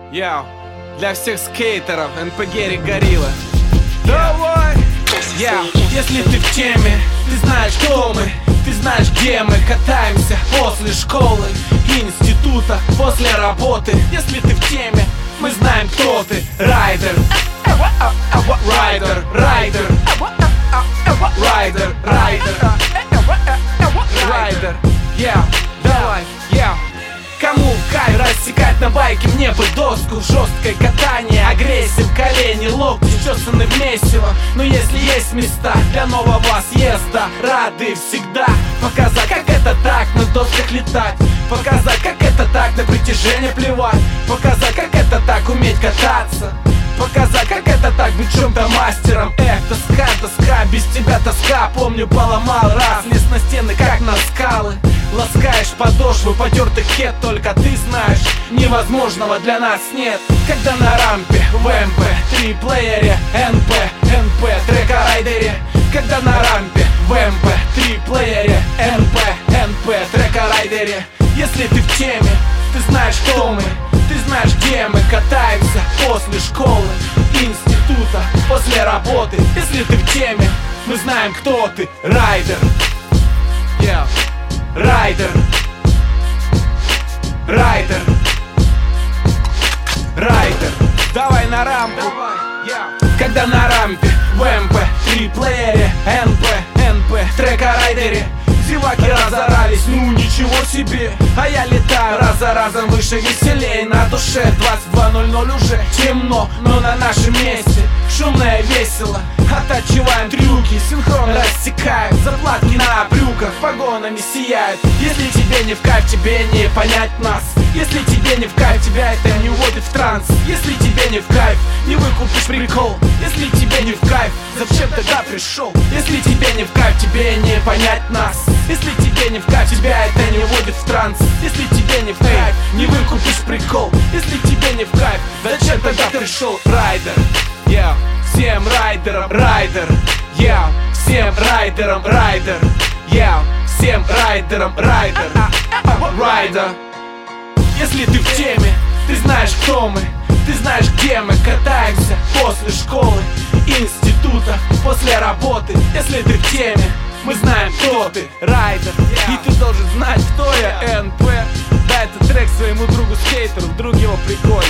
Яу, для всех скейтеров, НПГ Горилла. Давай! Яу, если ты в теме, ты знаешь, кто мы, ты знаешь, где мы катаемся после школы, института, после работы. Если ты в теме, мы знаем, кто ты. Райдер, райдер, райдер, райдер, райдер, райдер. Яу, давай, яу. Кому кайф рассекать на байке, мне бы доску. Жесткое катание, агрессия в колени, локти чесаны в месиво. Но если есть места для нового съезда, рады всегда показать, как это так на досках летать, показать, как это так на притяжение плевать, показать, как это так уметь кататься, показать, как это так быть чем-то мастером. Тоска, без тебя тоска. Помню, поломал раз, лез на стены, как на скалы. Ласкаешь подошвы потертых кет, только ты знаешь, невозможного для нас нет. Когда на рампе, в МП, 3-плеере, НП, трека райдере. Когда на рампе, в МП, 3-плеере, НП, трека райдере. Если ты в теме, ты знаешь, кто мы, ты знаешь, где мы катаемся после школы, института, после работы. Если ты в теме, мы знаем, кто ты. Райдер, yeah. Райдер, райдер, райдер. Давай на рампу. Когда на рампе, в МП, 3-плеере, НП, трека райдере. Зеваки разорались, ну ничего себе. А я летаю раз за разом выше, веселей на душе. 22:00 уже темно, но на нашем месте шумно и весело. Оттачиваем трюки, синхрон рассекаем. Заплатки на брюках погонами сияют. Если тебе не в кайф, тебе не понять нас. Если тебе не в кайф, тебя это не уводит в транс. Если тебе не в кайф, не выкупишь прикол. Если тебе не в кайф, зачем тогда пришел? Если тебе не в кайф, тебе не понять нас. Если тебе не в кайф, тебя это не вводит в транс. Если тебе не в кайф, не выкупишь прикол. Если тебе не в кайф, зачем тогда пришел? Райдер, yeah. Всем райдерам райдер, yeah. Всем райдерам райдер, yeah. Всем райдерам райдер, райдер. Если ты в теме, ты знаешь, кто мы, ты знаешь, где мы катаемся после школы, института, после работы. Если ты в теме, мы знаем, кто ты. Райдер, и ты должен знать, кто я. НП. Дай этот трек своему другу скейтеру, вдруг его прикольно.